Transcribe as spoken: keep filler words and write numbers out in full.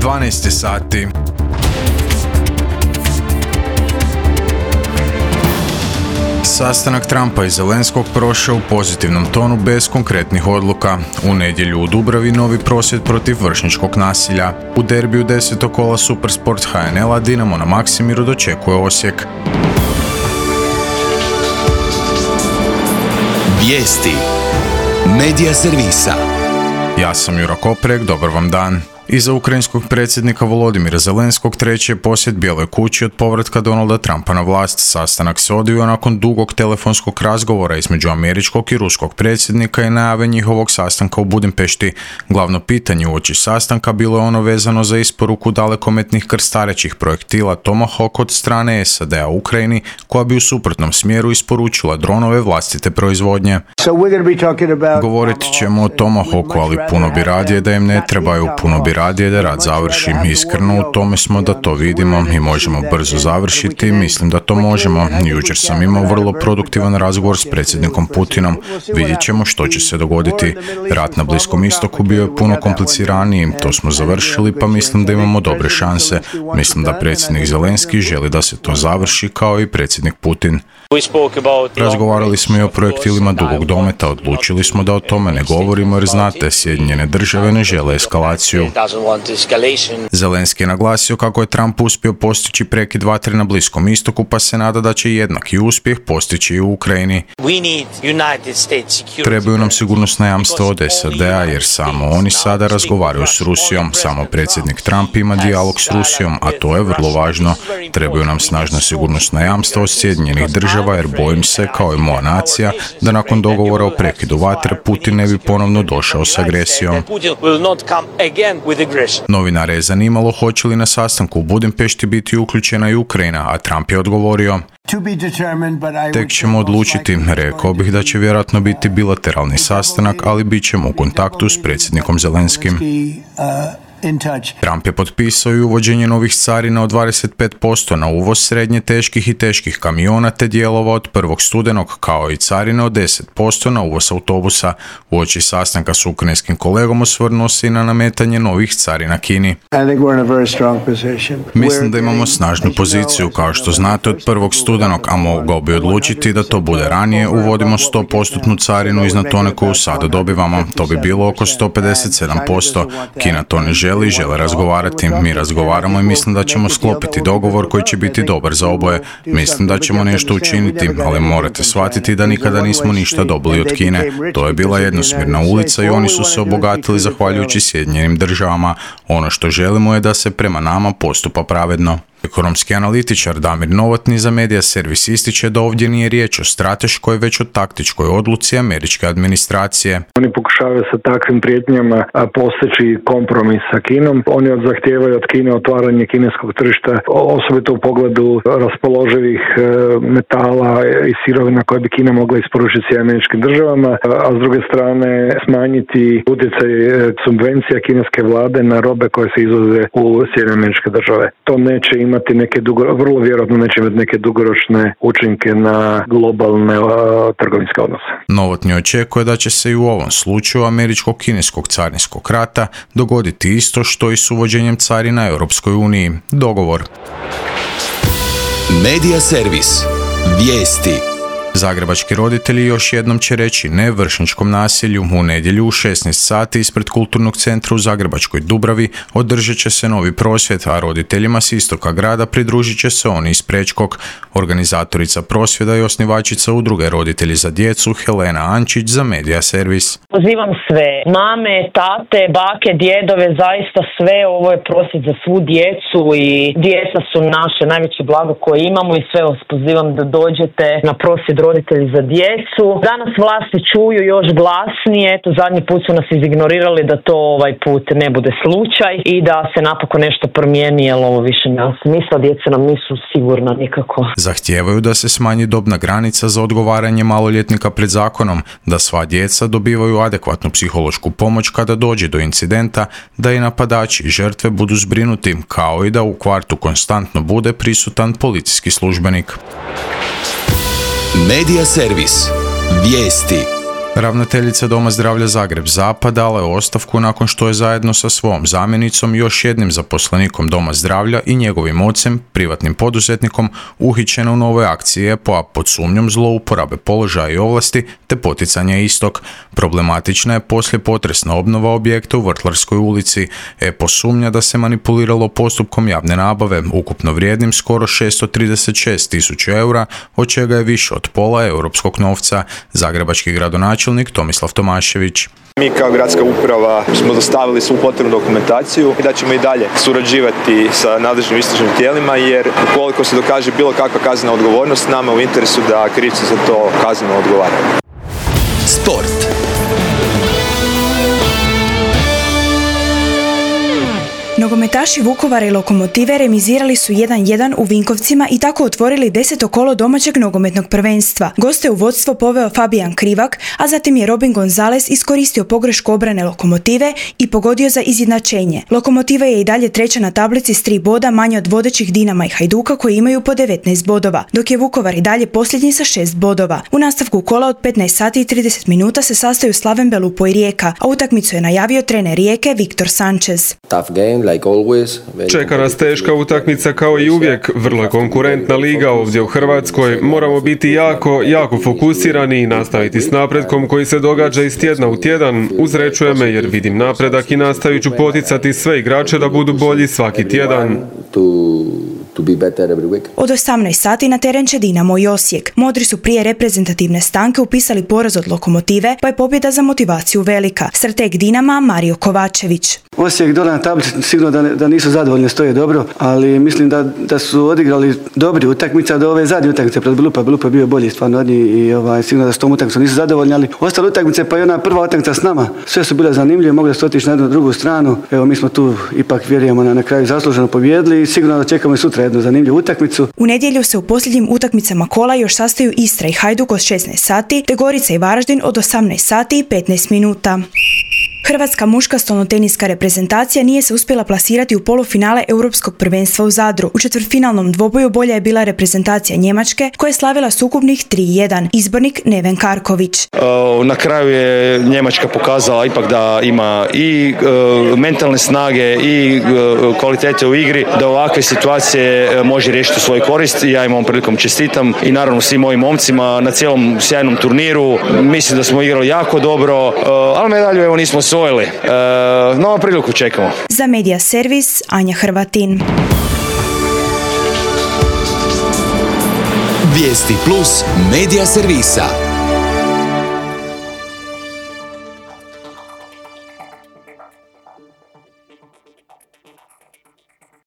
dvanaest sati. Sastanak Trumpa i Zelenskog prošao u pozitivnom tonu bez konkretnih odluka. U nedjelju u Dubravi novi prosvjed protiv vršnjačkog nasilja. U derbiju desetog kola Supersport H N L-a Dinamo na Maksimiru dočekuje Osijek. Vijesti Medija servisa. Ja sam Juro Koprek, dobar vam dan. Iza ukrajinskog predsjednika Volodimira Zelenskog treći je posjet Bijeloj kući od povratka Donalda Trumpa na vlast. Sastanak se odvio nakon dugog telefonskog razgovora između američkog i ruskog predsjednika i najave njihovog sastanka u Budimpešti. Glavno pitanje uoči sastanka bilo je ono vezano za isporuku dalekometnih krstarećih projektila Tomahawk od strane S A D-a u Ukrajini, koja bi u suprotnom smjeru isporučila dronove vlastite proizvodnje. Govorit ćemo o Tomahawku, ali puno bi radije da im ne trebaju, puno bi radije da rad završi. Iskreno u tome smo da to vidimo i možemo brzo završiti. Mislim da to možemo. Jučer sam imao vrlo produktivan razgovor s predsjednikom Putinom. Vidjet ćemo što će se dogoditi. Rat na Bliskom istoku bio je puno kompliciraniji. To smo završili, pa mislim da imamo dobre šanse. Mislim da predsjednik Zelenski želi da se to završi kao i predsjednik Putin. Razgovarali smo i o projektilima dugog dometa. Odlučili smo da o tome ne govorimo jer znate, Sjedinjene države ne žele eskalaciju. Zelenski je naglasio kako je Trump uspio postići prekid vatre na Bliskom istoku, pa se nada da će jednaki uspjeh postići i u Ukrajini. Trebaju nam sigurnosna jamstva od S A D-a jer samo oni sada razgovaraju s Rusijom. Samo predsjednik Trump ima dijalog s Rusijom, a to je vrlo važno. Trebaju nam snažna sigurnosna jamstva od Sjedinjenih država jer bojim se, kao i moja nacija, da nakon dogovora o prekidu vatre Putin ne bi ponovno došao s agresijom. Novinare je zanimalo hoće li na sastanku u Budimpešti biti uključena i Ukrajina, a Trump je odgovorio: tek ćemo odlučiti. Rekao bih da će vjerojatno biti bilateralni sastanak, ali bit ćemo u kontaktu s predsjednikom Zelenskim. Trump je potpisao i uvođenje novih carina od dvadeset pet posto na uvoz srednje teških i teških kamiona te dijelova od prvog studenog, kao i carine od deset posto na uvoz autobusa. Uoči sastanka s ukrajinskim kolegom osvrnuo se i na nametanje novih carina Kini. Mislim da imamo snažnu poziciju. Kao što znate, od prvog studenog, a mogao bi odlučiti da to bude ranije, uvodimo sto posto carinu iznad tone koju sada dobivamo. To bi bilo oko sto pedeset sedam posto. Kina to ne želi. žele razgovarati. Mi razgovaramo i mislim da ćemo sklopiti dogovor koji će biti dobar za oboje. Mislim da ćemo nešto učiniti, ali morate shvatiti da nikada nismo ništa dobili od Kine. To je bila jednosmjerna ulica i oni su se obogatili zahvaljujući Sjedinjenim državama. Ono što želimo je da se prema nama postupa pravedno. Ekonomski analitičar Damir Novotny za Medija servis ističe da ovdje nije riječ o strateškoj, već o taktičkoj odluci američke administracije. Oni pokušavaju sa takvim prijetnjama postići kompromis sa Kinom. Oni zahtijevaju od Kine otvaranje kineskog tržišta, osobito u pogledu raspoloživih metala i sirovina koje bi Kina mogla isporučiti američkim državama, a s druge strane smanjiti utjecaj subvencija kineske vlade na robe koje se izvoze u Sjedinjene Američke Države. To neće imati imati neke dugo, vrlo vjerojatno neće imati neke dugoročne učinke na globalne uh, trgovinske odnose. Novotny očekuje da će se i u ovom slučaju američko-kineskog carinskog rata dogoditi isto što i s uvođenjem carina Europskoj uniji. Dogovor. Medija servis. Vijesti. Zagrebački roditelji još jednom će reći ne vršnjačkom nasilju. U nedjelju u šesnaest sati ispred Kulturnog centra u Zagrebačkoj Dubravi održat će se novi prosvjed, a roditeljima s istoka grada pridružit će se oni iz Prečkog. Organizatorica prosvjeda i osnivačica udruge Roditelji za djecu Helena Ančić za Medija servis. Pozivam sve, mame, tate, bake, djedove, zaista sve, ovo je prosvjed za svu djecu i djeca su naše najveće blago koje imamo i sve vas pozivam da dođete na prosvjed Roditelji za djecu. Danas vlasti čuju još glasnije, eto zadnji put su nas izignorirali da to ovaj put ne bude slučaj i da se napokon nešto promijeni, jer ovo više nema smisla, djeca nam nisu sigurna nikako. Zahtijevaju da se smanji dobna granica za odgovaranje maloljetnika pred zakonom, da sva djeca dobivaju adekvatnu psihološku pomoć kada dođe do incidenta, da i napadači i žrtve budu zbrinuti, kao i da u kvartu konstantno bude prisutan policijski službenik. Medija servis. Vijesti. Ravnateljica Doma zdravlja Zagreb Zapad dala je ostavku nakon što je zajedno sa svom zamjenicom i još jednim zaposlenikom Doma zdravlja i njegovim ocem, privatnim poduzetnikom, uhićena u novoj akciji E P O, a pod sumnjom zlouporabe položaja i ovlasti te poticanja istog. Problematična je poslijepotresna obnova objekta u Vrtlarskoj ulici. E P O sumnja da se manipuliralo postupkom javne nabave, ukupno vrijednim skoro šesto trideset šest tisuća eura, od čega je više od pola europskog novca. Zagrebački gradonačelnik Tomislav Tomašević. Mi kao gradska uprava smo dostavili svu potrebnu dokumentaciju i da ćemo i dalje surađivati sa nadležnim istražnim tijelima, jer ukoliko se dokaže bilo kakva kaznena odgovornost, nama je u interesu da krivci za to kazneno odgovaraju. Sport. Nogometaši Vukovara i Lokomotive remizirali su jedan jedan u Vinkovcima i tako otvorili deseto kolo domaćeg nogometnog prvenstva. Goste u vodstvo poveo Fabijan Krivak, a zatim je Robin Gonzalez iskoristio pogrešku obrane Lokomotive i pogodio za izjednačenje. Lokomotiva je i dalje treća na tablici s tri boda, manje od vodećih Dinama i Hajduka koji imaju po devetnaest bodova, dok je Vukovar i dalje posljednji sa šest bodova. U nastavku kola od petnaest sati i trideset minuta se sastaju Slaven Belupo i Rijeka, a utakmicu je najavio trener Rijeke Viktor Sanchez. Čeka nas teška utakmica kao i uvijek, vrlo je konkurentna liga ovdje u Hrvatskoj. Moramo biti jako, jako fokusirani i nastaviti s napretkom koji se događa iz tjedna u tjedan. Uzrećuje me jer vidim napredak i nastavit ću poticati sve igrače da budu bolji svaki tjedan. Od osamnaest sati na teren će Dinamo i Osijek. Modri su prije reprezentativne stanke upisali poraz od Lokomotive, pa je pobjeda za motivaciju velika. Strateg Dinama Mario Kovačević. Osijek dole na tablici sigurno da, da nisu zadovoljni, stoje dobro, ali mislim da, da su odigrali dobri utakmice do ove zadnje utakmice pred Belupa. Belupa je bio bolji stvarno od njih i ovaj, sigurno da s tom utakmicom nisu zadovoljni, ali ostale utakmice pa i ona prva utakmica s nama, sve su bile zanimljive, mogli su otići na jednu drugu stranu. Evo mi smo tu ipak vjerujemo na, na kraju zasluženo pobijedili i sigurno da čekamo i sutra jednu zanimljivu utakmicu. U nedjelju se u posljednjim utakmicama kola još sastaju Istra i Hajduk od šesnaest sati, te Gorica i Varaždin od osamnaest sati i petnaest minuta. Hrvatska muška stolnoteniska reprezentacija nije se uspjela plasirati u polufinale Europskog prvenstva u Zadru. U četvrtfinalnom dvoboju bolja je bila reprezentacija Njemačke koja je slavila s ukupnih tri jedan. Izbornik Neven Karković. Na kraju je Njemačka pokazala ipak da ima i mentalne snage i kvalitete u igri, da ovakve situacije može riješiti u svoj korist. Ja im ovom prilikom čestitam i naravno svim mojim momcima na cijelom sjajnom turniru. Mislim da smo igrali jako dobro, ali medalju evo nismo osvojili. Novu priliku čekamo. Za Media Servis, Anja Hrvatin. Vijesti plus Media Servisa.